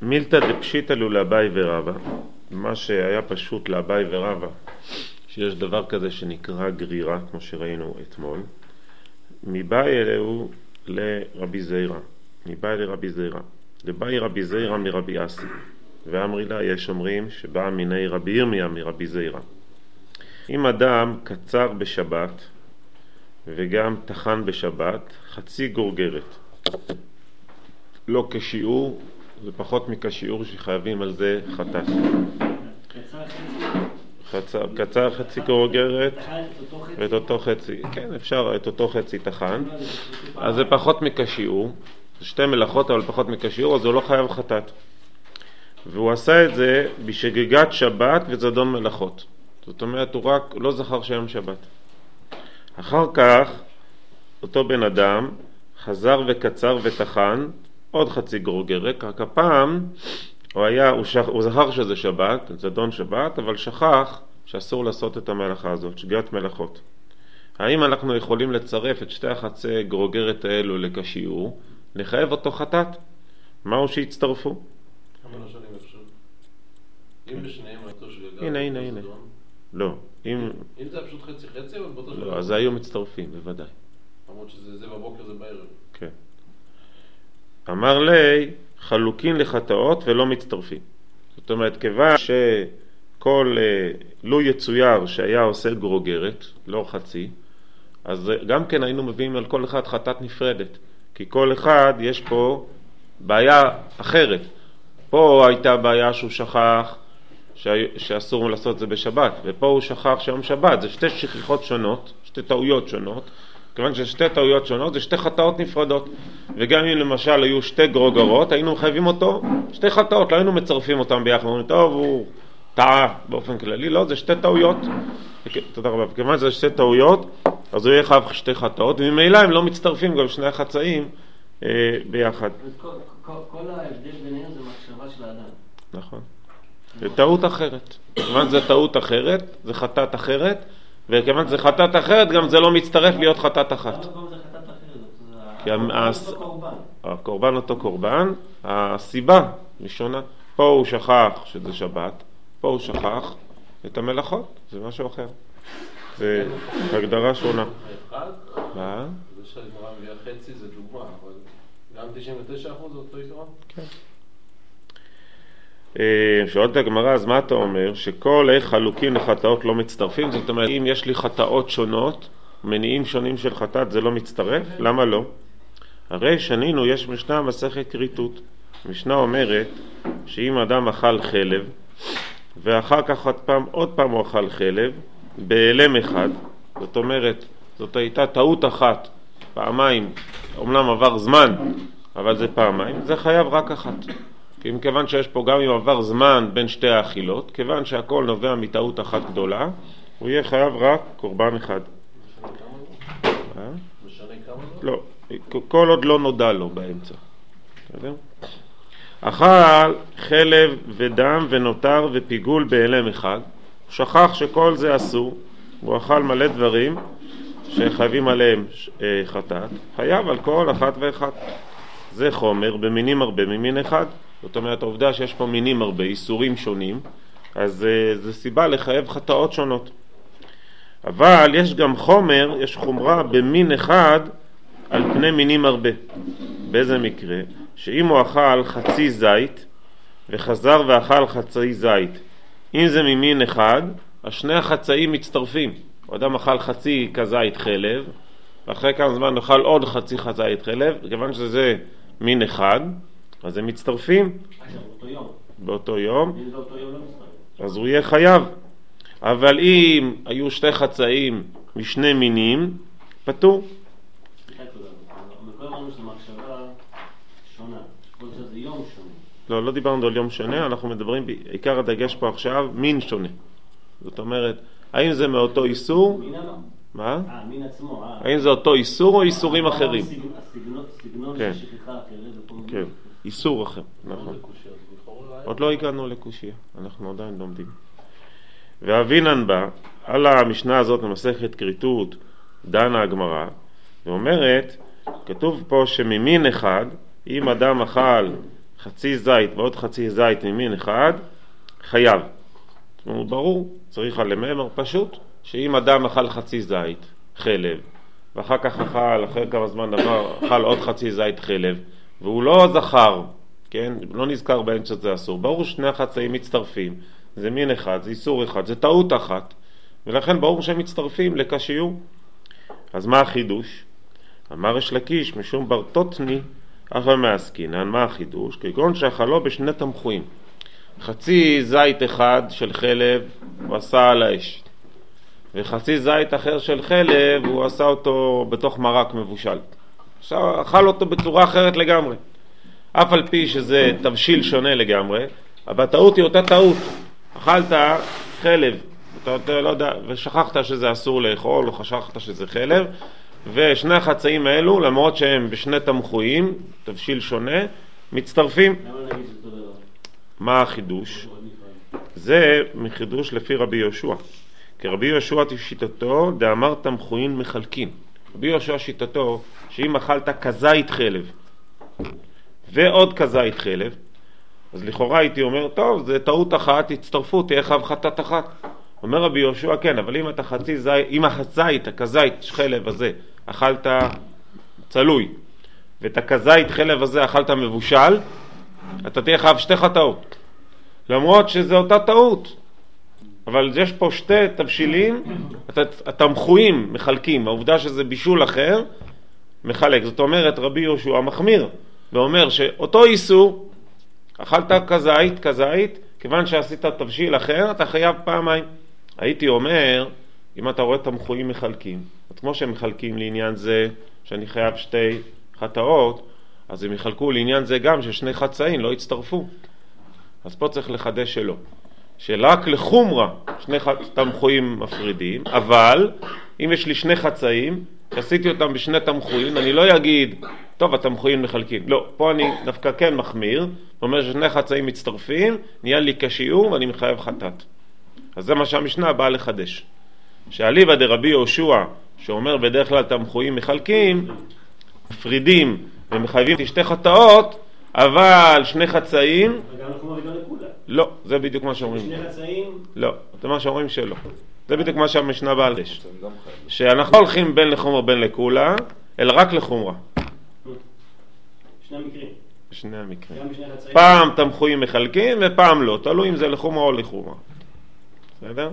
מילתא דפשיטא לו לאביי ורבא, מה שהיה פשוט לאביי ורבא, שיש דבר כזה שנקרא גרירה, כמו שראינו אתמול, מבאי אלוהו לרבי זיירא, מבאי לרבי זיירא, לבאי רבי זיירא מרבי אסי, ואמרי לה, יש אומרים שבא מיני רבי ירמיה מרבי זיירא. אם אדם קצר בשבת וגם תחן בשבת, חצי גורגרת, לא כשיעור, זה פחות מכשיעור שחייבים על זה חטאת. קצר חצי גורגרת ואת אותו חצי, כן, אפשר את אותו חצי תחן, אז זה פחות מכשיעור, זה שתי מלאכות אבל פחות מכשיעור, אז הוא לא חייב חטאת. והוא עשה את זה בשגגת שבת וזדון מלאכות, זאת אומרת הוא רק לא זכר שהיום שבת. אחר כך אותו בן אדם חזר וקצר ותחן עוד חצי גורגרת, רק הפעם הוא זכר שזה שבת, זדון שבת, אבל שכח שאסור לעשות את המלאכה הזאת, שגיאת מלאכות. האם אנחנו יכולים לצרף את שתי החצי גורגרת האלו לכשיעור, לחייב אותו חטאת? מהו שיצטרפו? כמה לא שנים אפשר? אם בשניהם אותו שגגה... הנה. לא. אם זה פשוט חצי, אבל באותו שגגה... לא, אז היו מצטרפים, בוודאי. למרות שזה בבוקר, זה בערב. כן. אמר לי, חלוקין לחטאות ולא מצטרפים. זאת אומרת, כיוון שכל לו יצויר שהיה עושה גרוגרת, לא חצי, אז גם כן היינו מביאים על כל אחד חטאת נפרדת. כי כל אחד יש פה בעיה אחרת. פה הייתה בעיה שהוא שכח שאסור לעשות זה בשבת, ופה הוא שכח שהיום שבת. זה שתי שכיחות שונות, שתי טעויות שונות. כיוון ששתי טעויות שונות זה שתי חטאות נפרדות, וגם אם למשל היו שתי גרוגרות היינו מחייבים אותו שתי חטאות, לא היינו מצרפים אותם ביחד, אומרים טוב הוא טעה באופן כללי, לא, זה שתי טעויות. תודה רבה. כיוון שזה שתי טעויות אז הוא יהיה חייב שתי חטאות, וממילא הם לא מצטרפים גם שני החצאים ביחד. כל ההבדל ביניהם זה מחשבה של האדם. נכון, זה טעות אחרת. כיוון זה טעות אחרת, זה חטאת אחרת, וכיוון זה חטאת אחרת, גם זה לא מצטרף להיות חטאת אחת. למה זה חטאת אחרת? זה אותו קורבן. הקורבן אותו קורבן, הסיבה ראשונה, פה הוא שכח שזה שבת, פה הוא שכח את המלאכות, זה משהו אחר. זה הגדרה שונה. מה? זה שהגמרא מביאה חצי זה דוגמה, אבל גם 99% זה אותו עיקרון? כן. שואלת הגמרא, אז מה אתה אומר? שכל חלוקים לחטאות לא מצטרפים? זאת אומרת, אם יש לי חטאות שונות, מניעים שונים של חטאת, זה לא מצטרף? למה לא? הרי שנינו, יש משנה מסכת כריתות. משנה אומרת שאם אדם אכל חלב, ואחר כך עוד פעם הוא אכל חלב, באלם אחד, זאת אומרת, זאת הייתה טעות אחת, פעמיים, אומנם עבר זמן, אבל זה פעמיים, זה חייב רק אחת. כי כיוון שיש פה גם אם עבר זמן בין שתי האכילות, כיוון שהכל נובע מטעות אחת גדולה, הוא יהיה חייב רק קורבן אחד. משנה כמה זה? לא, כל עוד לא נודע לו באמצע. אכל חלב ודם ונותר ופיגול באלם אחד, הוא שכח שכל זה אסור, הוא אכל מלא דברים שחייבים עליהם חטאת, חייב על כל אחת ואחת. זה חומר במינים הרבה ממין אחד, זאת אומרת העובדה שיש פה מינים הרבה, איסורים שונים, אז זה סיבה לחייב חטאות שונות. אבל יש גם חומר, יש חומרה במין אחד על פני מינים הרבה. באיזה מקרה? שאם הוא אכל חצי זית וחזר ואכל חצי זית, אם זה ממין אחד, אז שני החצאים מצטרפים. אדם אכל חצי כזית חלב, ואחרי כמה זמן אכל עוד חצי כזית חלב, כיוון שזה מין אחד, אז הם מצטרפים באותו יום, אז הוא יהיה חייב. אבל אם היו שתי חצאים משני מינים, פטור. לא דיברנו על יום שונה, אנחנו מדברים בעיקר הדגש פה עכשיו מין שונה. זאת אומרת, האם זה מאותו איסור? מה? מין עצמו. האם זה אותו איסור או איסורים אחרים? סגנון של שכחה אחרת. כן, איסור אחר, נכון. עוד לא הגענו לקושיה, אנחנו עדיין לומדים. ואבינן בה, על המשנה הזאת במסכת כריתות, דנה הגמרא, ואומרת, כתוב פה שממין אחד, אם אדם אכל חצי זית ועוד חצי זית ממין אחד, חייב. זאת אומרת, ברור, צריך על למאמר פשוט, שאם אדם אכל חצי זית, חלב, ואחר כך אכל, אחרי כמה זמן אכל עוד חצי זית חלב, והוא לא זכר, כן? לא נזכר בהן שזה אסור. ברור שני החצאים מצטרפים, זה מין אחד, זה איסור אחד, זה טעות אחת, ולכן ברור שהם מצטרפים לקשיור. אז מה החידוש? אמר יש לקיש משום ברטוטני אחר מעסקינן. מה החידוש? כגון שאכלו בשני תמחויים, חצי זית אחד של חלב הוא עשה על האש, וחצי זית אחר של חלב הוא עשה אותו בתוך מרק מבושל. עכשיו אכל אותו בצורה אחרת לגמרי, אף על פי שזה תבשיל שונה לגמרי, אבל הטעות היא אותה טעות. אכלת חלב, אתה לא יודע, ושכחת שזה אסור לאכול, או חשכת שזה חלב, ושני החצאים האלו, למרות שהם בשני תמחויים, תבשיל שונה, מצטרפים. למה נגיד זה אותו דבר? מה החידוש? זה מחידוש לפי רבי יהושע. כי רבי יהושע שיטתו דאמר תמחויים מחלקין. רבי יהושע שיטתו שאם אכלת כזית חלב ועוד כזית חלב, אז לכאורה הייתי אומר, טוב, זה טעות אחת, הצטרפו, תהיה חב חטאת אחת. אומר רבי יהושע, כן, אבל אם אתה חצי זית, אם החזית, הכזית חלב הזה, אכלת צלוי, ואת הכזית חלב הזה אכלת מבושל, אתה תהיה חב שתי חטאות. למרות שזה אותה טעות. אבל יש פה שתי תבשילים, התמחויים מחלקים, העובדה שזה בישול אחר, מחלק. זאת אומרת, רבי יהושע מחמיר, ואומר שאותו איסור, אכלת כזית, כיוון שעשית תבשיל אחר, אתה חייב פעמיים. הייתי אומר, אם אתה רואה תמחויים מחלקים, אז כמו שהם מחלקים לעניין זה, שאני חייב שתי חטאות, אז הם יחלקו לעניין זה גם ששני חצאים לא יצטרפו. אז פה צריך לחדש שלא. שרק לחומרה שני תמחויים מפרידים, אבל אם יש לי שני חצאים, שעשיתי אותם בשני תמחויים, אני לא אגיד, טוב, התמחויים מחלקים. לא, פה אני דווקא כן מחמיר, אומר ששני חצאים מצטרפים, נהיה לי כשיעור ואני מחייב חטאת. אז זה מה שהמשנה באה לחדש. שאליבא דרבי יהושע, שאומר בדרך כלל תמחויים מחלקים, מפרידים ומחייבים שתי חטאות, אבל שני חצאים... וגם לחומרה וגם לכולה. לא, זה בדיוק מה שאומרים. שני חצאים... לא, זה מה שאומרים שלא. זה בדיוק מה שהמשנה באה לחדש. שאנחנו לא הולכים בין לחומרה בין לכולה, אלא רק לחומרה. שני המקרים. בשני המקרים. גם בשני חצאים. פעם תמחויים מחלקים ופעם לא, תלוי אם זה לחומרה או לחומרה. בסדר?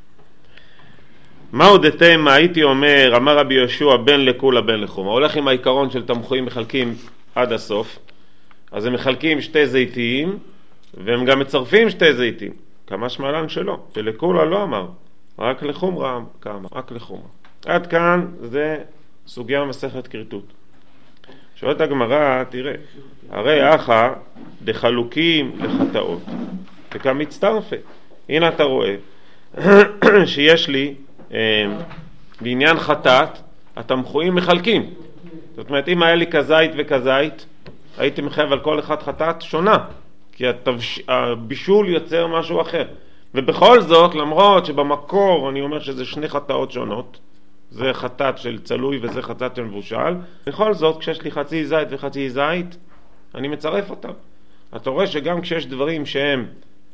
מה עוד התאמה? הייתי אומר, אמר רבי יהושע בין לכולה בין לחומרה. הולך עם העיקרון של תמחויים מחלקים עד הסוף. אז הם מחלקים שתי זיתים, והם גם מצרפים שתי זיתים. כמה שמלן שלא, שלכולה לא אמר, רק לחומרה כמה, רק לחומרה. עד כאן זה סוגיה מסכת כריתות. שואלת הגמרא, תראה, הרי אחא דחלוקים לחטאות, וכם מצטרפה. הנה אתה רואה שיש לי בעניין חטאת, התמחויים מחלקים. זאת אומרת, אם היה לי כזית וכזית, הייתי מחייב על כל אחד חטאת שונה, כי הבישול יוצר משהו אחר. ובכל זאת, למרות שבמקור אני אומר שזה שני חטאות שונות, זה חטאת של צלוי וזה חטאת של מבושל, בכל זאת, כשיש לי חצי זית וחצי זית, אני מצרף אותם. אתה רואה שגם כשיש דברים שהם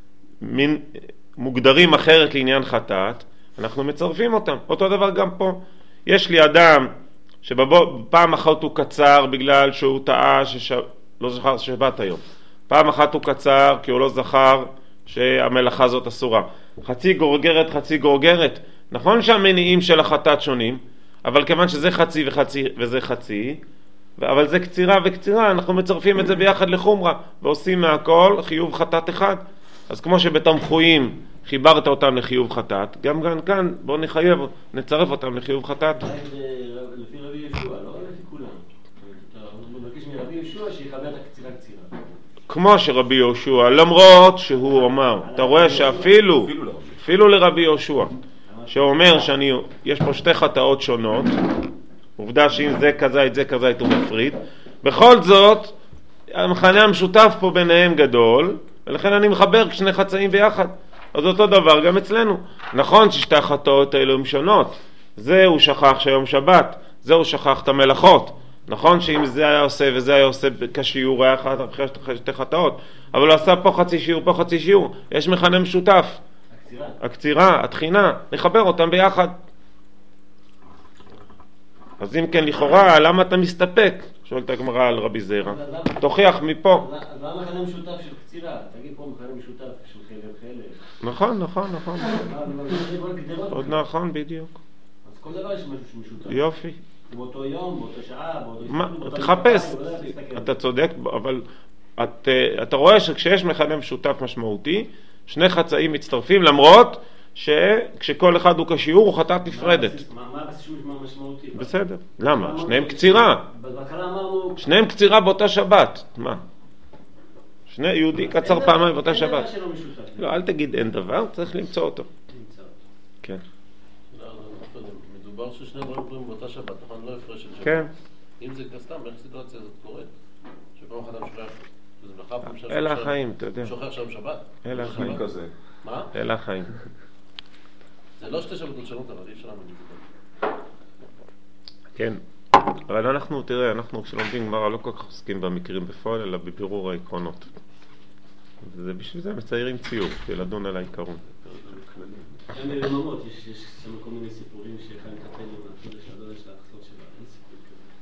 מוגדרים אחרת לעניין חטאת, אנחנו מצרפים אותם. אותו דבר גם פה. יש לי אדם שבפעם אחת הוא קצר בגלל שהוא טעה לא זכר שבת היום. פעם אחת הוא קצר כי הוא לא זכר שהמלאכה הזאת אסורה. חצי גורגרת, חצי גורגרת. נכון שהמניעים של החטאת שונים, אבל כיוון שזה חצי וחצי וזה חצי, אבל זה קצירה וקצירה, אנחנו מצרפים את זה ביחד לחומרה, ועושים מהכל חיוב חטאת אחד. אז כמו שבתמחויים חיברת אותם לחיוב חטאת, גם כאן בואו נצרף אותם לחיוב חטאת. לפי רבי יהושע, לא לפי כולם. אתה מבקש מרבי יהושע שיחבר את הקצירה קצירה. כמו שרבי יהושע, למרות שהוא אומר, אתה רואה שאפילו לרבי יהושע, שאומר שיש פה שתי חטאות שונות, עובדה שאם זה כזית הוא מפריד, בכל זאת המכנה המשותף פה ביניהם גדול, ולכן אני מחבר שני חצאים ביחד. אז אותו דבר גם אצלנו. נכון ששתי החטאות האלו הם שונות. זה הוא שכח שהיום שבת, זה הוא שכח את המלאכות. נכון שאם זה היה עושה וזה היה עושה כשיעור היה אחרי שתי חטאות, אבל הוא עשה פה חצי שיעור, פה חצי שיעור, יש מכנה משותף. הקצירה, התחינה, נחבר אותם ביחד. אז אם כן לכאורה, למה אתה מסתפק? שואלת הגמרא על רבי זרע. תוכיח מפה. למה מכנה משותף של קצירה? תגיד פה מכנה משותף של חלב. נכון. עוד נכון, בדיוק. אז כל דבר יש משהו משותף. יופי. באותו יום, באותה שעה, תחפש. אתה צודק, אבל אתה רואה שכשיש מכנה משותף משמעותי, שני חצאים מצטרפים, למרות שכשכל אחד הוא כשיעור הוא חטאת נפרדת. מה הבסיס משמעותי? בסדר. למה? שניהם קצירה. בהתחלה אמרנו... שניהם קצירה באותה שבת. מה? שני יהודי קצר פעמיים באותה שבת. אין דבר שלא משותף. לא, אל תגיד אין דבר, צריך למצוא אותו. כן. מדובר ששני דברים קורים באותה שבת, נכון? לא הפרש של שבת. כן. אם זה סתם, איך סיטואציה הזאת קורית? שפעם אחת המשולח, וזה ברכה פעם שבת. אלה החיים, אתה יודע. שוכח שם שבת? אלה החיים. מה? אלה החיים. זה לא שתי שבתות שונות, אבל אי אפשר להגיד את זה. כן. אבל אנחנו, תראה, אנחנו כשלומדים גמרא לא כל כך עוסקים במקרים בפועל, אלא בבירור העקרונות. בשביל זה מציירים ציור, לדון על העיקרון. גם בממות, יש שם כל מיני סיפורים שיכולים לטפל עם החודש הדודה של האחסות שלה, אין סיפור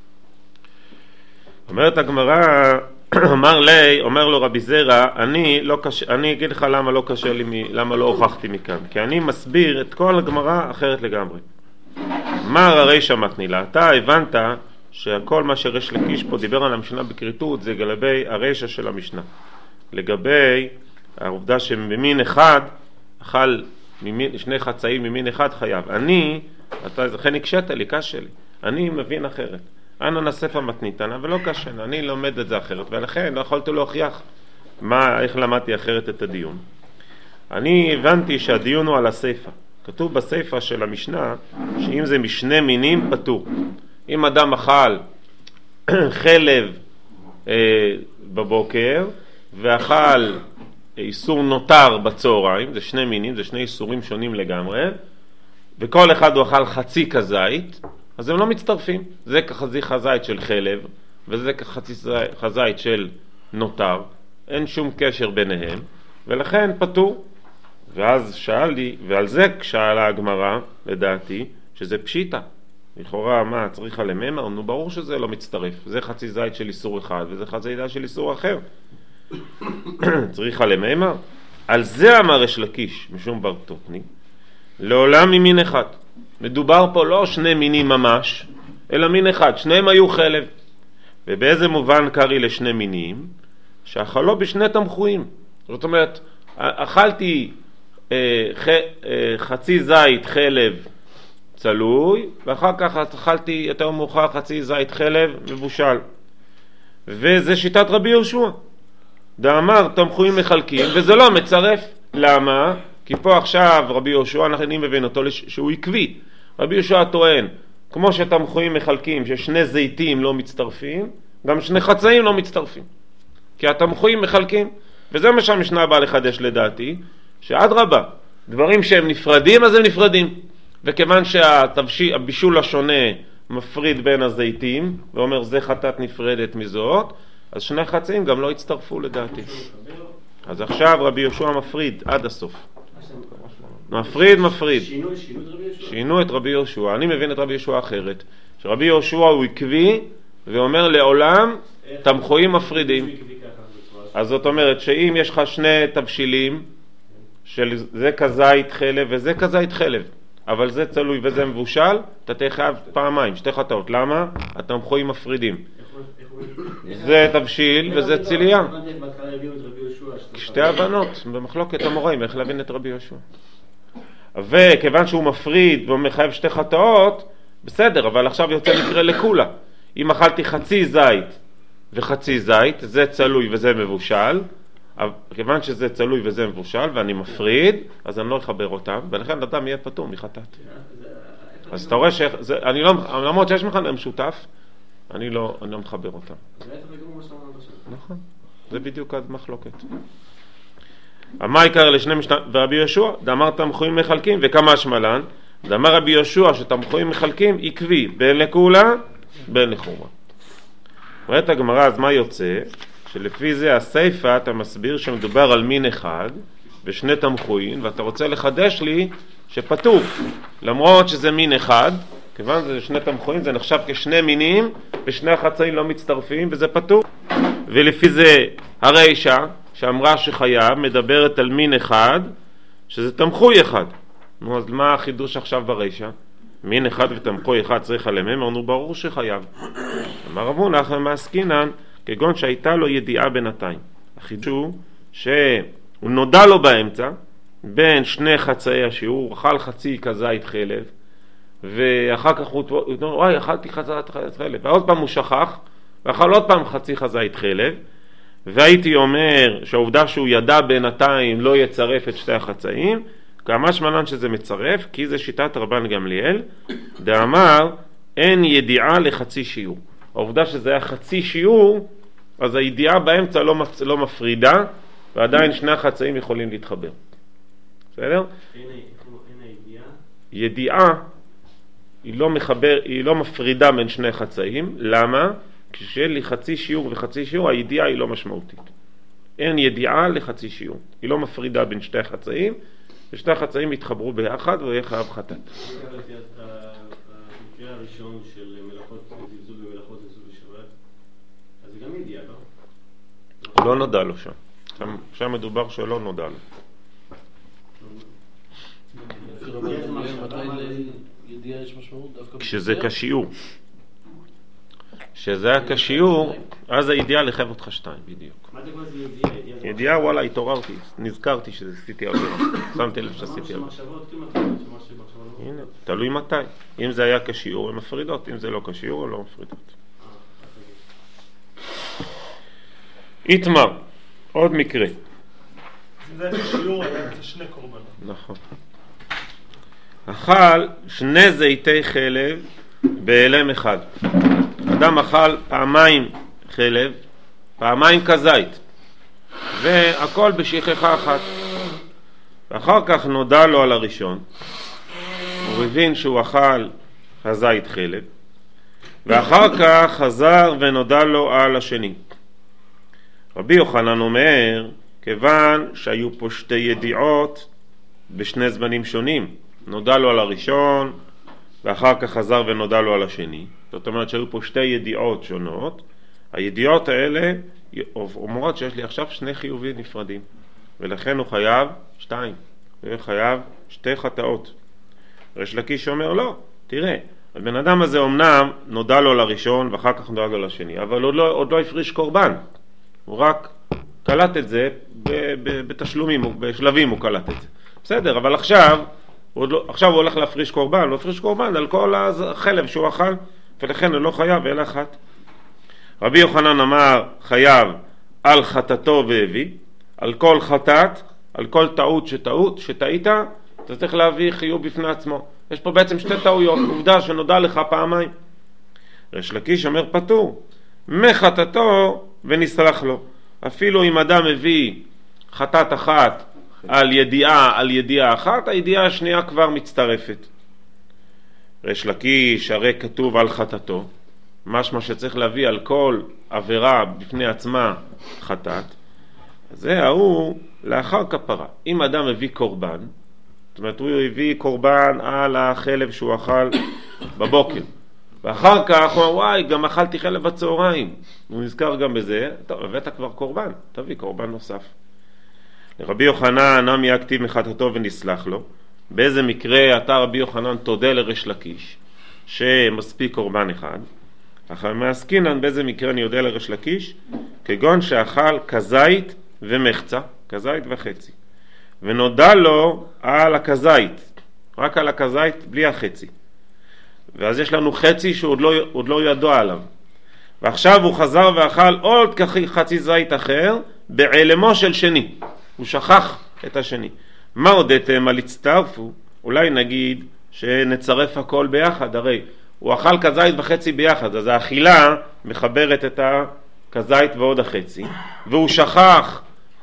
כזה. אומרת הגמרא, אומר לו רבי זרע, אני אגיד לך למה לא קשה לי, למה לא הוכחתי מכאן, כי אני מסביר את כל הגמרא אחרת לגמרי. מה הרי שמתני לה? אתה הבנת שהכל מה שריש לקיש פה דיבר על המשנה בקריטות, זה לגבי הרשע של המשנה. לגבי העובדה שממין אחד אכל שני חצאים ממין אחד חייב. לכן הקשת לי, קשה לי. אני מבין אחרת. אנא נספה מתניתנה ולא קשנה. אני לומד את זה אחרת, ולכן לא יכולתי להוכיח איך למדתי אחרת את הדיון. אני הבנתי שהדיון הוא על הסייפה. כתוב בסייפה של המשנה שאם זה משני מינים פטור. אם אדם אכל חלב בבוקר ואכל איסור נותר בצהריים, זה שני מינים, זה שני איסורים שונים לגמרי, וכל אחד הוא אכל חצי כזית, אז הם לא מצטרפים. זה כחצי כזית של חלב וזה כחצי כזית של נותר, אין שום קשר ביניהם, ולכן פטור. ואז שאלתי, ועל זה שאלה הגמרא, לדעתי, שזה פשיטה. לכאורה, מה, צריכה לממר? נו, ברור שזה לא מצטרף. זה חצי זית של איסור אחד, וזה חצי זית של איסור אחר. צריכה לממר? על זה אמר ריש לקיש, משום בר טופני, לעולם ממין אחד. מדובר פה לא שני מינים ממש, אלא מין אחד. שניהם היו חלב. ובאיזה מובן קרי לשני מינים? שאכלו בשני תמחויים. זאת אומרת, אכלתי חצי זית חלב צלוי, ואחר כך אכלתי יותר מאוחר חצי זית חלב מבושל. וזה שיטת רבי יהושע. דאמר תמחויים מחלקים, וזה לא מצרף. למה? כי פה עכשיו רבי יהושע, אני מבין אותו שהוא עקבי. רבי יהושע טוען, כמו שתמחויים מחלקים, ששני זיתים לא מצטרפים, גם שני חצאים לא מצטרפים. כי התמחויים מחלקים, וזה מה שהמשנה באה לחדש לדעתי, שעד רבה, דברים שהם נפרדים, אז הם נפרדים. וכיוון שהבישול השונה מפריד בין הזיתים, ואומר זה חטאת נפרדת מזאת, אז שני חצאים גם לא הצטרפו לדעתי. אז עכשיו רבי יהושע מפריד עד הסוף. מפריד. שינו את רבי יהושע. אני מבין את רבי יהושע אחרת. שרבי יהושע הוא עקבי, ואומר לעולם תמחויים מפרידים. אז זאת אומרת שאם יש לך שני תבשילים, של זה כזית חלב וזה כזית חלב, אבל זה צלוי וזה מבושל, אתה תחייב פעמיים, שתי חטאות. למה? התמחויים מפרידים. זה תבשיל וזה ציליה. שתי הבנות במחלוקת המוראים, איך להבין את רבי יהושע. וכיוון שהוא מפריד ומחייב שתי חטאות, בסדר, אבל עכשיו יוצא מקרה לכולה. אם אכלתי חצי זית וחצי זית, זה צלוי וזה מבושל, כיוון שזה צלוי וזה מבושל ואני מפריד, אז אני לא אחבר אותם, ולכן אדם יהיה פטור מחטאת. אז אתה רואה למרות שיש מכנה משותף, אני לא מחבר אותם. נכון, זה בדיוק המחלוקת. מה העיקר לשני משנה? ורבי יהושע, דאמר תמחויים מחלקים, וכמה שמלן, דאמר רבי יהושע שתמחויים מחלקים עקבי, בין לקולה, בין לחומרה. אומרת הגמרא, אז מה יוצא? שלפי זה הסייפה אתה מסביר שמדובר על מין אחד ושני תמחוין, ואתה רוצה לחדש לי שפטור, למרות שזה מין אחד, כיוון זה שני תמחוין, זה נחשב כשני מינים ושני החצאים לא מצטרפים וזה פטור. ולפי זה הרישה שאמרה שחייב מדברת על מין אחד שזה תמחוי אחד. נו, אז מה החידוש עכשיו ברישה? מין אחד ותמחוי אחד צריך עליהם, אמרנו ברור שחייב. אמר רב הונא מעסקינן כגון שהייתה לו ידיעה בינתיים. החידוש הוא שהוא נודע לו באמצע בין שני חצאי השיעור, הוא אכל חצי כזית חלב ואחר כך הוא אומר, וואי, אכלתי חזית חלב, ועוד פעם הוא שכח ואכל עוד פעם חצי חזית חלב, והייתי אומר שהעובדה שהוא ידע בינתיים לא יצרף את שתי החצאים, כמש מנן שזה מצרף, כי זה שיטת רבן גמליאל, דאמר אין ידיעה לחצי שיעור. העובדה שזה היה חצי שיעור, אז הידיעה באמצע לא מפרידה, ועדיין שני החצאים יכולים להתחבר. בסדר? אין הידיעה? ידיעה היא לא מפרידה בין שני חצאים. למה? כשיהיה לי חצי שיעור וחצי שיעור, הידיעה היא לא משמעותית. אין ידיעה לחצי שיעור. היא לא מפרידה בין שתי החצאים, ושתי החצאים יתחברו ביחד ויהיה חייב חטאת. המקרה הראשון של מלאכות זלזול ומלאכות זלזול בשבת, אז זה גם ידיעה, לא? לא נודע לו שם. שם מדובר שלא נודע לו. מתי לידיעה יש משמעות? כשזה כשיעור. כשזה היה כשיעור, אז הידיעה לחייב אותך 2 בדיוק. מה זה כבר זה ידיעה? ידיעה, וואלה, התעוררתי, נזכרתי שעשיתי עבירה, שמתי לב שעשיתי עבירה. הנה, תלוי מתי. אם זה היה כשיעור הן מפרידות, אם זה לא כשיעור הן לא מפרידות. איתמר, עוד מקרה. אם זה היה כשיעור, זה שני קורבנות. נכון. אכל 2 זיתי חלב באלם אחד. אדם אכל פעמיים חלב, פעמיים כזית, והכל בשכחה אחת. ואחר כך נודע לו על הראשון, הוא הבין שהוא אכל הזית חלב, ואחר כך חזר ונודע לו על השני. רבי יוחנן אומר, כיוון שהיו פה 2 ידיעות בשני זמנים שונים, נודע לו על הראשון ואחר כך חזר ונודע לו על השני, זאת אומרת שהיו פה 2 ידיעות שונות, הידיעות האלה אומרות שיש לי עכשיו 2 חיובים נפרדים, ולכן הוא חייב 2, הוא חייב 2 חטאות. ריש לקיש אומר לא, תראה, הבן אדם הזה אמנם נודע לו לראשון ואחר כך נודע לו לשני, אבל עוד לא הפריש קורבן, הוא רק קלט את זה בתשלומים, בשלבים הוא קלט את זה. בסדר, אבל עכשיו הוא הולך להפריש קורבן, לא הפריש קורבן על כל החלב שהוא אכל, ולכן הוא לא חייב אלא אחת. רבי יוחנן אמר חייב על חטאתו והביא, על כל חטאת, על כל טעות שטעית, אתה צריך להביא חיוב בפני עצמו. יש פה בעצם 2 טעויות, עובדה שנודע לך פעמיים. ריש לקיש אומר פטור, מחטאתו ונסלח לו. אפילו אם אדם מביא חטאת אחת על ידיעה אחת, הידיעה השנייה כבר מצטרפת. ריש לקיש הרי כתוב על חטאתו, משמע שצריך להביא על כל עבירה בפני עצמה חטאת, זה ההוא לאחר כפרה. אם אדם מביא קורבן, זאת אומרת הוא הביא קורבן על החלב שהוא אכל בבוקר, ואחר כך הוא אומר וואי גם אכלתי חלב בצהריים, הוא נזכר גם בזה, טוב הבאת כבר קורבן, תביא קורבן נוסף. לרבי יוחנן נמי הכתיב מחטאתו ונסלח לו. באיזה מקרה אתה רבי יוחנן תודה לריש לקיש שמספיק קורבן אחד, אך מעסקינן באיזה מקרה אני יודע לריש לקיש, כגון שאכל כזית ומחצה, כזית וחצי, ונודע לו על הכזית, רק על הכזית בלי החצי, ואז יש לנו חצי שעוד לא ידוע עליו, ועכשיו הוא חזר ואכל עוד חצי זית אחר בעלמו של שני, הוא שכח את השני. מה הודיתם על הצטרפו? אולי נגיד שנצרף הכל ביחד, הרי הוא אכל כזית וחצי ביחד, אז האכילה מחברת את הכזית ועוד החצי, והוא שכח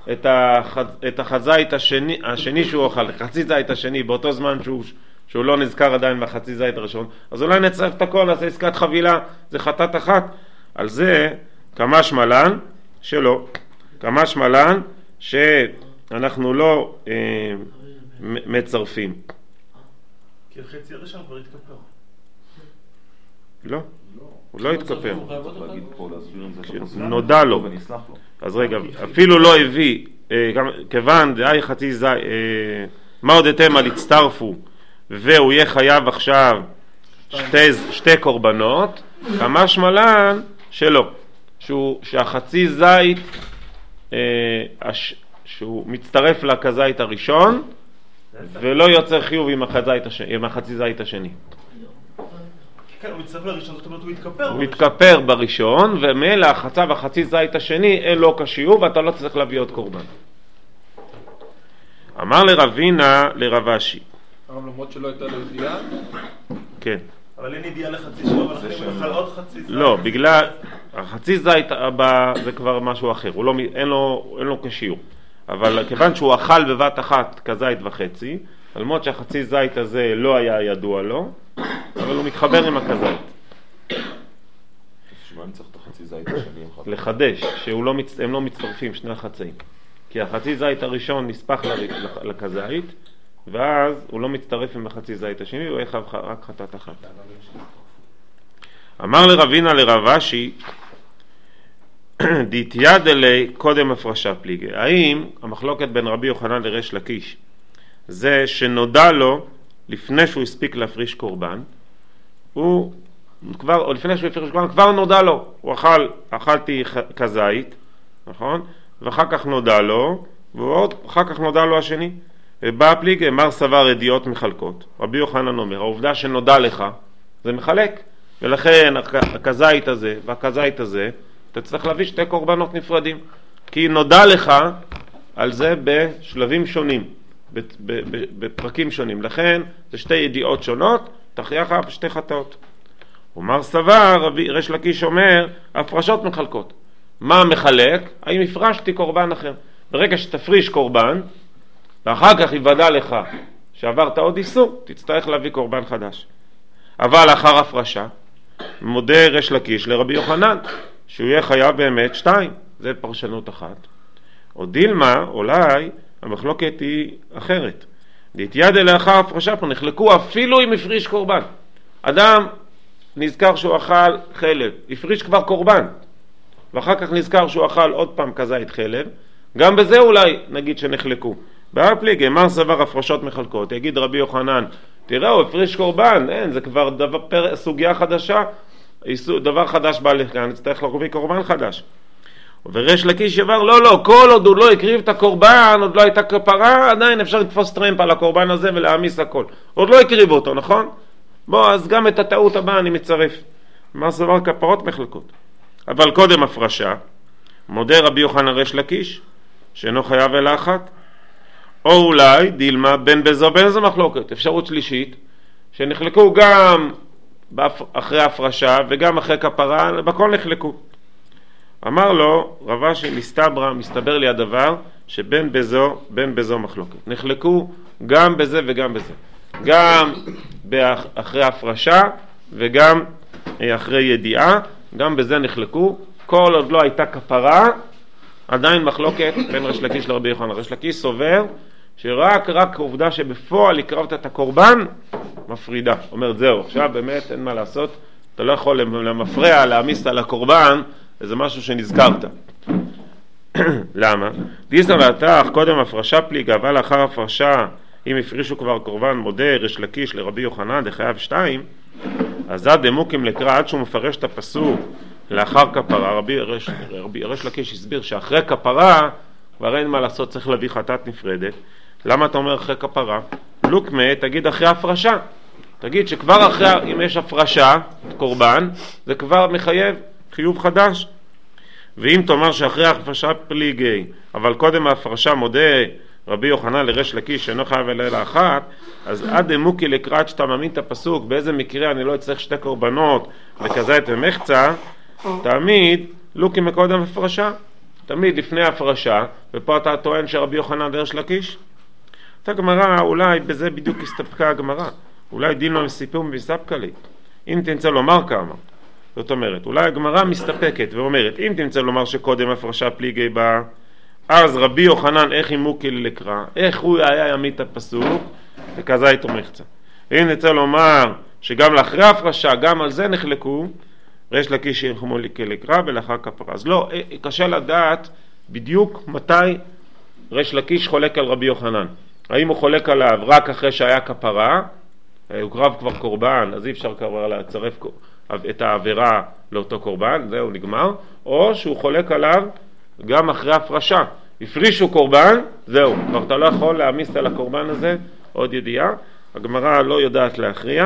את החזית השני שהוא אכל, חצי זית השני, באותו זמן שהוא לא נזכר עדיין בחצי זית הראשון, אז אולי נצרף את הכל, אז עסקת חבילה, זה חטאת אחת. על זה כמה שמלן שלא. כמה שמלן שאנחנו לא מצרפים. כי החצי הראשון כבר התכפר. לא, הוא לא התכפר. להגיד פה, להסביר את זה. נודע לו. ונסלח לו. אז רגע, אפילו לא הביא, כיוון דאי חצי זי, מה הודיתם על הצטרפו, והוא יהיה חייב עכשיו שתי קורבנות, כמה שמלן שלא. שהחצי זית, שהוא מצטרף לכזית הראשון, ולא יוצר חיוב עם החצי זית השני. כן, הוא מצטרף לראשון, זאת אומרת הוא התכפר. הוא מתכפר בראשון, ומילא החצי זית השני אין לו כשיוב, ואתה לא צריך להביא עוד קורבן. אמר לרבינה לרבשי. הרב, למרות שלא הייתה לו ידיעה? כן. אבל אין ידיעה לחצי שלו, אבל אחרי הוא יאכל עוד חצי זית. לא, בגלל החצי זית הבא זה כבר משהו אחר, אין לו כשיור. אבל כיוון שהוא אכל בבת אחת כזית וחצי, למרות שהחצי זית הזה לא היה ידוע לו, אבל הוא מתחבר עם הכזית. שמה אני צריך את החצי זית השני? לחדש, שהם לא מצטרפים שני החצאים. כי החצי זית הראשון נספח לכזית, ואז הוא לא מצטרף עם החצי זית השני, הוא יחב רק חטאת אחת. אמר לרבינה לרבשי, דיתיד אלי קודם הפרשה פליגי. האם המחלוקת בין רבי יוחנן לריש לקיש זה שנודע לו לפני שהוא הספיק להפריש קורבן, או לפני שהוא הפריש קורבן כבר נודע לו, הוא אכלתי כזית, נכון? ואחר כך נודע לו, ואחר כך נודע לו השני. ובא פליגי, מר סבר ידיעות מחלקות. רבי יוחנן אומר, העובדה שנודע לך זה מחלק, ולכן הכזית הזה והכזית הזה אתה צריך להביא שתי קורבנות נפרדים, כי נודע לך על זה בשלבים שונים, בפרקים שונים. לכן זה שתי ידיעות שונות, תכריח שתי חטאות. ומר סבר, ריש לקיש אומר, הפרשות מחלקות. מה מחלק? האם הפרשתי קורבן אחר? ברגע שתפריש קורבן ואחר כך יוודע לך שעברת עוד איסור, תצטרך להביא קורבן חדש. אבל אחר הפרשה מודה ריש לקיש לרבי יוחנן שהוא יהיה חייב באמת 2. זה פרשנות אחת. או דילמה, אולי המחלוקת היא אחרת. דיתיד אלי אחר הפרשה פה נחלקו אפילו אם הפריש קורבן. אדם נזכר שהוא אכל חלב, הפריש כבר קורבן, ואחר כך נזכר שהוא אכל עוד פעם כזית חלב, גם בזה אולי נגיד שנחלקו. בהפליג, מר סבר הפרשות מחלקות, יגיד רבי יוחנן, תראה, הוא הפריש קורבן, אין, זה כבר סוגיה חדשה, דבר חדש בא לכאן, נצטרך להביא קורבן חדש. וריש לקיש יבר, לא, כל עוד הוא לא הקריב את הקורבן, עוד לא הייתה כפרה, עדיין אפשר לתפוס טרמפ על הקורבן הזה ולהעמיס הכל. עוד לא הקריב אותו, נכון? בוא, אז גם את הטעות הבאה אני מצרף. מר סבר כפרות מחלקות. אבל קודם הפרשה, מודה רבי יוחנן ריש לקיש, שאינו חייב אלא אחת, או אולי דילמה בין בזו בין זו מחלוקת, אפשרות שלישית, שנחלקו גם אחרי הפרשה וגם אחרי כפרה, בכל נחלקו. אמר לו, רבשי, מסתבר לי הדבר, שבין בזו מחלוקת. נחלקו גם בזה וגם בזה. גם אחרי הפרשה וגם אחרי ידיעה, גם בזה נחלקו. כל עוד לא הייתה כפרה, עדיין מחלוקת בין ריש לקיש לרבי יוחנן. ריש לקיש סובר שרק עובדה שבפועל הקרבת את הקורבן מפרידה. אומרת זהו, עכשיו באמת אין מה לעשות, אתה לא יכול למפרע, להעמיס על הקורבן, זה משהו שנזכרת. למה? דיסא ואתך קודם הפרשה פליגה, אבל לאחר הפרשה אם הפרישו כבר קורבן מודה ריש לקיש לרבי יוחנן דחייב 2, אז עד דמוקים לקרא עד שהוא מפרש את הפסוק לאחר כפרה. ריש לקיש הסביר שאחרי כפרה כבר אין מה לעשות, צריך להביא חטאת נפרדת. למה אתה אומר אחרי כפרה? לוקמה, תגיד אחרי הפרשה. תגיד שכבר אחרי, אם יש הפרשה, קורבן, זה כבר מחייב חיוב חדש. ואם תאמר שאחרי הפרשה פליגי, אבל קודם ההפרשה מודה רבי יוחנן לריש לקיש שאינו חייב אלא אחת, אז עד דמוקי לקראת שאתה מאמין את הפסוק, באיזה מקרה אני לא אצטרך שתי קורבנות וכזית ומחצה, תמיד לוקי מקודם הפרשה. תמיד לפני הפרשה, ופה אתה טוען שרבי יוחנן לריש לקיש. אתה גמרא, אולי בזה בדיוק הסתפקה הגמרא. אולי דין לו מסיפור ומספקה לי. אם תנצא לומר כמה, זאת אומרת, אולי הגמרא מסתפקת ואומרת, אם תמצא לומר שקודם הפרשה פליגי בה, אז רבי יוחנן איך אימוקי לקרא, איך הוא היה ימית הפסוק, וכזה איתו מחצה. אם נצא לומר שגם לאחרי הפרשה, גם על זה נחלקו, ריש לקיש יחמו לקרא ולאחר כפרה. אז לא, קשה לדעת בדיוק מתי ריש לקיש חולק על רבי יוחנן. האם הוא חולק עליו רק אחרי שהיה כפרה, הוא קרב כבר קורבן, אז אי אפשר כבר לצרף את העבירה לאותו קורבן, זהו נגמר, או שהוא חולק עליו גם אחרי הפרשה. הפרישו קורבן, זהו, כבר אתה לא יכול להעמיס על הקורבן הזה עוד ידיעה, הגמרא לא יודעת להכריע,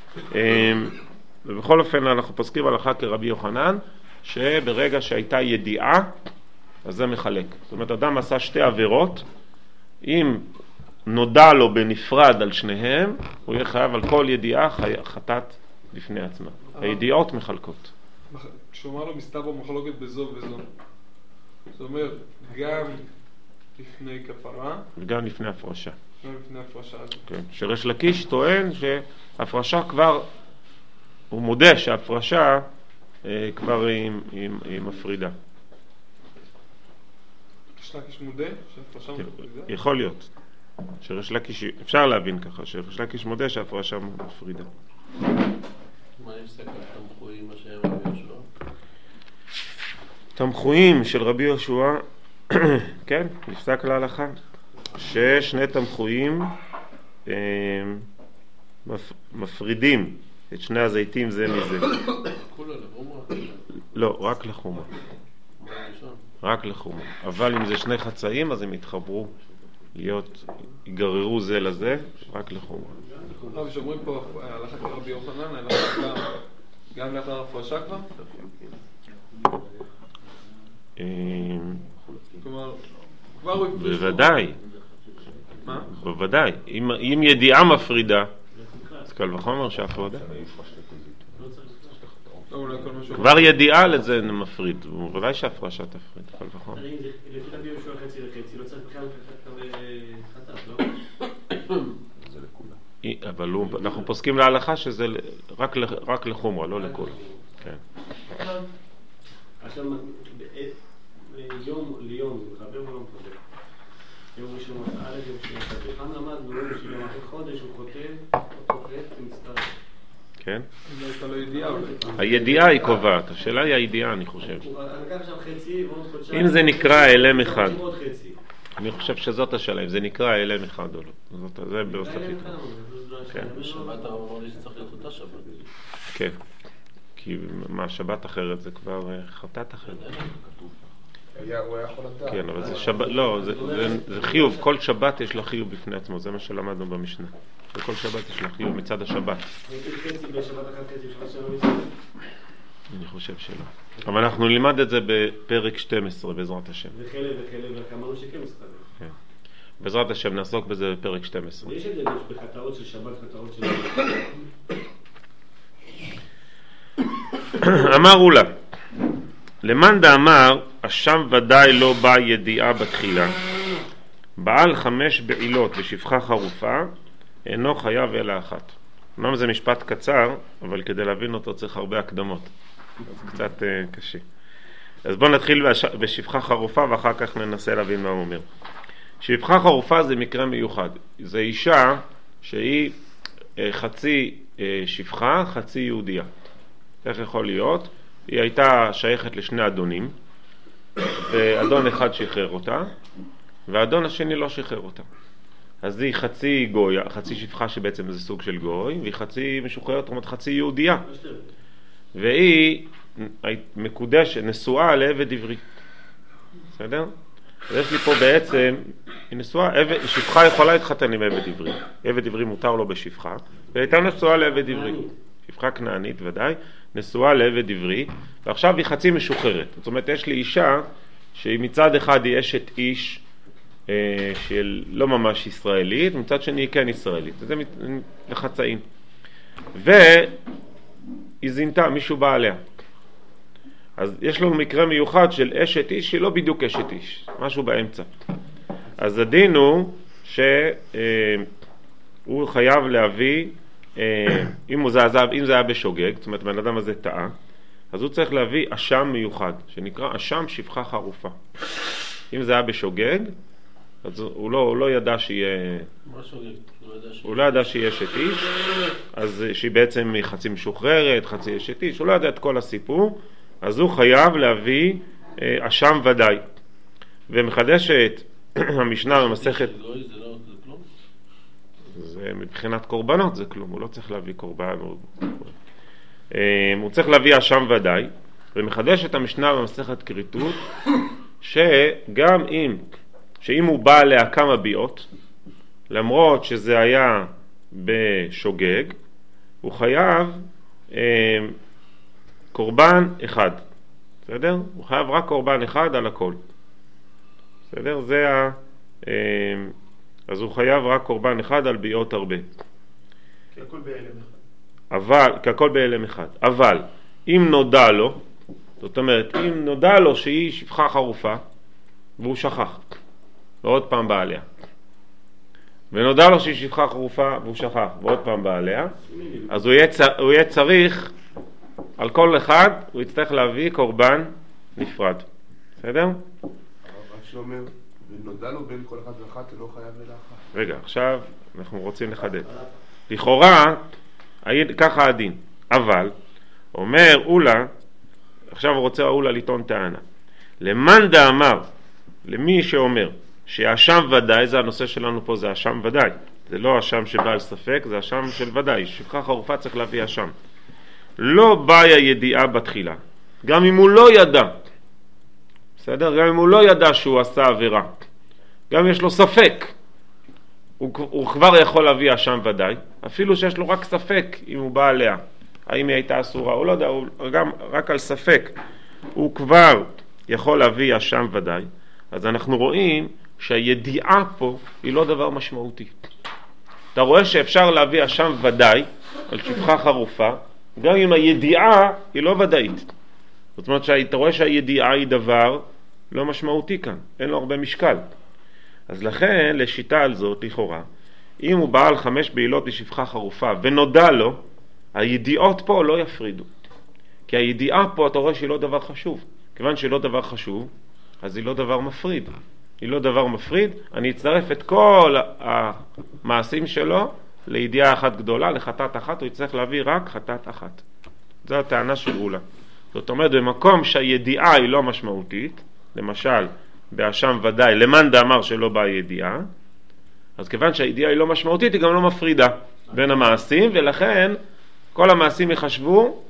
ובכל אופן אנחנו פוסקים הלכה כרבי יוחנן, שברגע שהייתה ידיעה, אז זה מחלק. זאת אומרת, אדם עשה שתי עבירות, אם נודע לו בנפרד על שניהם, הוא יהיה חייב על כל ידיעה חטאת בפני עצמה. הידיעות מחלקות. כשאומר לו מסתבר מחלוקת בזו וזו, זאת אומרת, גם לפני כפרה, וגם לפני הפרשה. גם לפני הפרשה הזאת. כן. שריש לקיש טוען שהפרשה כבר, הוא מודה שהפרשה כבר היא מפרידה. ריש לקיש מודה שהפרשה מפרידה? יכול להיות. שריש לקיש, אפשר להבין ככה, שריש לקיש מודה שהפרשה מפרידה. מה נפסק על תמחויים מה שהיה רבי יהושע? תמחויים של רבי יהושע, כן, נפסק להלכה, ששני תמחויים מפרידים את שני הזיתים זה מזה. כולה לחומה? לא, רק לחומה. מה ראשון? רק לחומה. אבל אם זה שני חצאים אז הם יתחברו, ייגררו זה לזה, רק לחומה. ושאומרים פה הלכה כרבי יוחנן, הלכה גם לאחר הפרשה כבר? כלומר, כבר הוא הפריש. בוודאי. מה? בוודאי. אם ידיעה מפרידה, אז קל וחומר שהפרדה. כבר ידיעה לזה מפריד, בוודאי שהפרשה תפריד, קל וחומר. לפי רבי יהושע חצי לחצי, לא צריך בכלל חטאת, לא? אבל אנחנו פוסקים להלכה שזה רק לחומרה, לא לכל. כן. עכשיו, יום ליום, חבר ולא מחבר. יום ראשון א' יום שני חבר. כאן למדנו שיום אחרי חודש הוא כותב, אותו חטא ומצטרף. כן? לא הייתה לו ידיעה. הידיעה היא קובעת, השאלה היא הידיעה אני חושב. אני לקח שם חצי ועוד חודשיים. אם זה נקרא אלם אחד, עוד חצי. אני חושב שזאת השאלה, אם זה נקרא אלם אחד או לא. זה באוספית. כן. בשבת הרב אמר לי שצריך להיות אותה שבת. כן. כי מה, שבת אחרת זה כבר חטאת אחרת. הוא היה יכול לדעת. כן, אבל זה שבת, לא, זה חיוב, כל שבת יש לה חיוב בפני עצמו, זה מה שלמדנו במשנה. וכל שבת יש לה חיוב מצד השבת. חצי בשבת אחת חצי בשבת שלא מסתכל. אני חושב שלא. אבל אנחנו נלמד את זה בפרק 12 בעזרת השם. וחלב, וכמרנו שכן מסתכל. כן. בעזרת השם נעסוק בזה בפרק 12. יש את זה בחטאות של שבת, חטאות של... אמר אולה, למאן דאמר, אשם ודאי לא בא ידיעה בתחילה. בעל 5 בעילות ושפחה חרופה, אינו חייב אלא אחת. אמנם זה משפט קצר, אבל כדי להבין אותו צריך הרבה הקדמות. זה קצת קשה. אז בואו נתחיל בשפחה חרופה ואחר כך ננסה להבין מה הוא אומר. שפחה חרופה זה מקרה מיוחד. זה אישה שהיא חצי שפחה, חצי יהודייה. איך יכול להיות? היא הייתה שייכת לשני אדונים, ואדון אחד שחרר אותה, והאדון השני לא שחרר אותה. אז היא חצי גוי, חצי שפחה שבעצם זה סוג של גוי, והיא חצי משוחררת, זאת אומרת חצי יהודייה. והיא מקודשת, נשואה לעבד עברי. בסדר? אז יש לי פה בעצם, היא נשואה, שפחה יכולה להתחתן עם עבד עברי. עבד עברי מותר לו בשפחה, והייתה נשואה לעבד עברי. שפחה כנענית ודאי, נשואה לעבד עברי, ועכשיו היא חצי משוחררת. זאת אומרת, יש לי אישה שהיא מצד אחד היא אשת איש של לא ממש ישראלית, מצד שני היא כן ישראלית. זה לחצאים. והיא זינתה, מישהו בא עליה. אז יש לנו מקרה מיוחד של אשת איש שהיא לא בדיוק אשת איש, משהו באמצע. אז הדין הוא שהוא חייב להביא, אם זה היה בשוגג, זאת אומרת בן אדם הזה טעה, אז הוא צריך להביא אשם מיוחד, שנקרא אשם שפחה חרופה. אם זה היה בשוגג, אז הוא לא ידע שיהיה... מה שוגג? הוא לא ידע שיהיה שתיש, אז שהיא בעצם חצי משוחררת, חצי שתיש, הוא לא ידע את כל הסיפור, אז הוא חייב להביא אשם ודאי. ומחדשת המשנה במסכת... זה לא כלום? זה מבחינת קורבנות זה כלום, הוא לא צריך להביא קורבן, הוא צריך להביא אשם ודאי. ומחדשת המשנה במסכת כריתות, שגם שאם הוא בא עליה כמה ביעות, למרות שזה היה בשוגג, הוא חייב קורבן אחד. בסדר? הוא חייב רק קורבן אחד על הכל. בסדר? אז הוא חייב רק קורבן אחד על ביעות הרבה. כהכל בהלם אחד. אבל, כהכל בהלם אחד. אבל, אם נודע לו, זאת אומרת, אם נודע לו שהיא שפחה חרופה, והוא שכח, ועוד פעם בא עליה. ונודע לו שהיא שפחה חרופה, והוא שכח, ועוד פעם בא עליה, אז הוא יהיה צריך, על כל אחד, הוא יצטרך להביא קורבן נפרד. בסדר? רק שאומר, ונודע לו בין כל אחד ואחת, הוא לא חייב לאחת. רגע, עכשיו אנחנו רוצים לחדד. לכאורה, ככה הדין. אבל, אומר אולה, עכשיו רוצה אולה לטעון טענה. למאן דאמר, למי שאומר, שהאשם ודאי, זה הנושא שלנו פה, זה אשם ודאי. זה לא אשם שבא על ספק, זה אשם של ודאי. שפחה חרופה צריך להביא אשם. לא באה ידיעה בתחילה. גם אם הוא לא ידע. בסדר? גם אם הוא לא ידע שהוא עשה עבירה. גם אם יש לו ספק. הוא כבר יכול להביא אשם ודאי. אפילו שיש לו רק ספק אם הוא בא עליה. האם היא הייתה אסורה. הוא לא יודע, הוא גם רק על ספק. הוא כבר יכול להביא אשם ודאי. אז אנחנו רואים שהידיעה פה היא לא דבר משמעותי. אתה רואה שאפשר להביא אשם ודאי על שפחה חרופה, גם אם הידיעה היא לא ודאית. זאת אומרת שאתה רואה שהידיעה היא דבר לא משמעותי כאן, אין לו הרבה משקל. אז לכן, לשיטה על זאת, לכאורה, אם הוא בעל 5 בעילות בשפחה חרופה ונודע לו, הידיעות פה לא יפרידו. כי הידיעה פה אתה רואה שהיא לא דבר חשוב. כיוון שהיא לא דבר חשוב, אז היא לא דבר מפריד. היא לא דבר מפריד, אני אצטרף את כל המעשים שלו לידיעה אחת גדולה, לחטאת אחת, הוא יצטרך להביא רק חטאת אחת. זו הטענה של אולה. זאת אומרת, במקום שהידיעה היא לא משמעותית, למשל, באשם ודאי, למאן דאמר שלא באה ידיעה, אז כיוון שהידיעה היא לא משמעותית, היא גם לא מפרידה בין המעשים, ולכן כל המעשים יחשבו,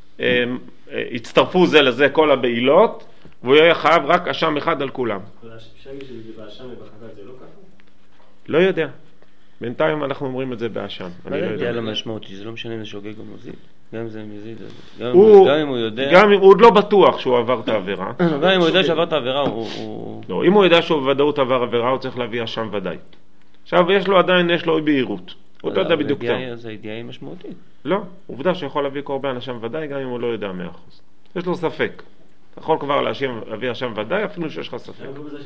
יצטרפו זה לזה כל הבעילות, והוא יהיה חייב רק אשם אחד על כולם. אפשר להגיד שזה באשם ובחטאת זה לא ככה? לא יודע. בינתיים אנחנו אומרים את זה באשם. אני לא יודע. ידיעה לא משמעותי, זה לא משנה אם זה שוגג או מזיד. גם אם זה מזיד, גם אם הוא יודע... גם אם הוא עוד לא בטוח שהוא עבר את העבירה. גם אם הוא יודע שעבר את העבירה, הוא... לא, אם הוא יודע שהוא בוודאות עבר עבירה, הוא צריך להביא אשם ודאי. עכשיו יש לו עדיין, יש לו בהירות. הוא לא יודע בדיוק טוב. אז הידיעה היא משמעותית. לא, עובדה שיכול להביא קורבן אשם ודאי, גם אם הוא לא יודע 100%. יש לו ספק. אתה יכול כבר להביא אשם ודאי, אפילו שיש לך ספק.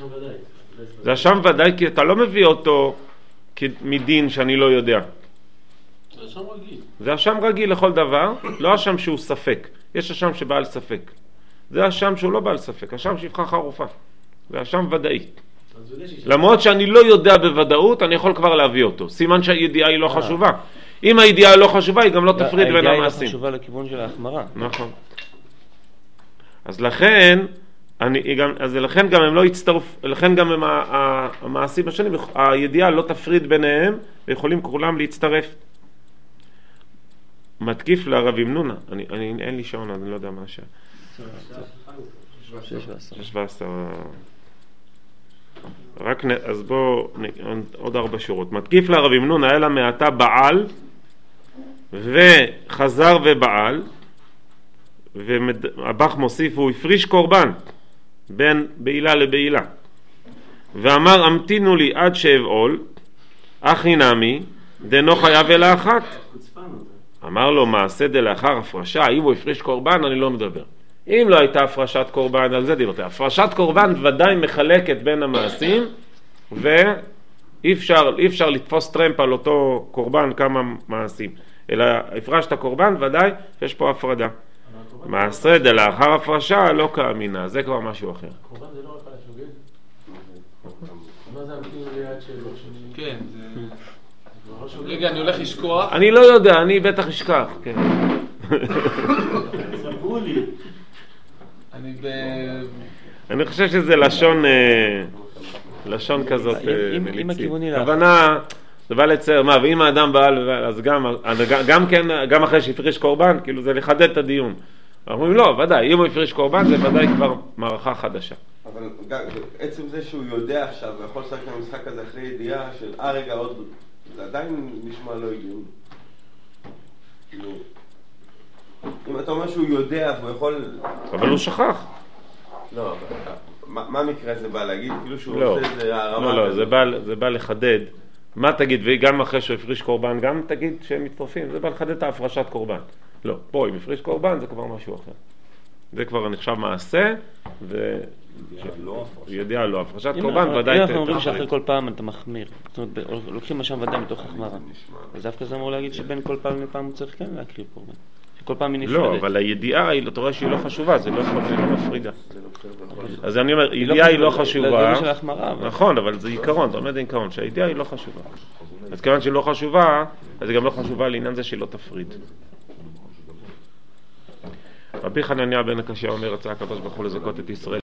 זה אשם ודאי כי אתה לא מביא אותו מדין שאני לא יודע. זה אשם רגיל. זה אשם רגיל לכל דבר, לא אשם שהוא ספק. יש אשם שבעל ספק. זה אשם שהוא לא בעל ספק, אשם שפחה חרופה. זה אשם ודאי. למרות שאני לא יודע בוודאות, אני יכול כבר להביא אותו. סימן שהידיעה היא לא חשובה. אם הידיעה לא חשובה, היא גם לא תפריד בין המעשים. הידיעה היא לא חשובה לכיוון של ההחמרה. נכון. אז לכן, לכן גם הם לא יצטרף, לכן גם המעשים השונים, הידיעה לא תפריד ביניהם, ויכולים כולם להצטרף. מתקיף לרב ימנונה, אין לי שעון, אני לא יודע מה השעה. 6:10. אז בואו, עוד 4 שורות. מתקיף לרב ימנונה, אלא מעתה בעל, וחזר ובעל, והבח מוסיף, הוא הפריש קורבן בין בעילה לבעילה, ואמר המתינו לי עד שאבעול, אחי נמי דנו חייב אלא אחת. אמר לו מעשה דלאחר הפרשה, אם הוא הפריש קורבן אני לא מדבר. אם לא הייתה הפרשת קורבן, על זה דיברתי. הפרשת קורבן ודאי מחלקת בין המעשים, ואי אפשר לתפוס טרמפ על אותו קורבן כמה מעשים, אלא הפרשת קורבן ודאי יש פה הפרדה. מעשה דלאחר הפרשה לא כאמינה, זה כבר משהו אחר. קורבן זה לא רק על השוגג? מה זה המתין ליד שלו? כן, זה... רגע, אני הולך לשכוח. אני לא יודע, אני בטח אשכח, כן. ספרו לי. אני חושב שזה לשון כזאת מליצית. הכוונה, זה בא לצייר, מה, ואם האדם בעל, אז גם אחרי שהפריש קורבן, כאילו זה לחדד את הדיון. אנחנו אומרים לא, ודאי, אם הוא הפריש קורבן זה ודאי כבר מערכה חדשה. אבל עצם זה שהוא יודע עכשיו ויכול לשחק במשחק הזה אחרי ידיעה של רגע עוד, זה עדיין נשמע לא הגיוני. כאילו, אם אתה אומר שהוא יודע והוא יכול... אבל הוא שכח. לא, מה המקרה הזה בא להגיד? כאילו שהוא עושה איזה הרמה... לא, זה בא לחדד. מה תגיד? וגם אחרי שהוא הפריש קורבן, גם תגיד שהם מצטרפים. זה בא לחדד את ההפרשת קורבן. לא, פה אם הפריש קורבן זה כבר משהו אחר. זה כבר נחשב מעשה, וידיעה לא, הפרשת קורבן ודאי... אם אנחנו אומרים שאחרי כל פעם אתה מחמיר, זאת אומרת, לוקחים משם ודאי מתוך החמרה. אז דווקא זה אמור להגיד שבין כל פעם לפעם הוא צריך כן להקריב קורבן. שכל פעם היא נפרדת. לא, אבל הידיעה, אתה רואה שהיא לא חשובה, זה לא מפרידה. אז אני אומר, ידיעה היא לא חשובה. זה של החמרה. נכון, אבל זה עיקרון, אתה עומד עיקרון, שהידיעה היא לא חשובה. אז כיוון שהיא לא חשובה, אז היא גם לא חשובה לעניין זה שהיא לא תפריד. רבי חנניה בן הקשיא אומר, רצה הקדוש ברוך הוא לזכות את ישראל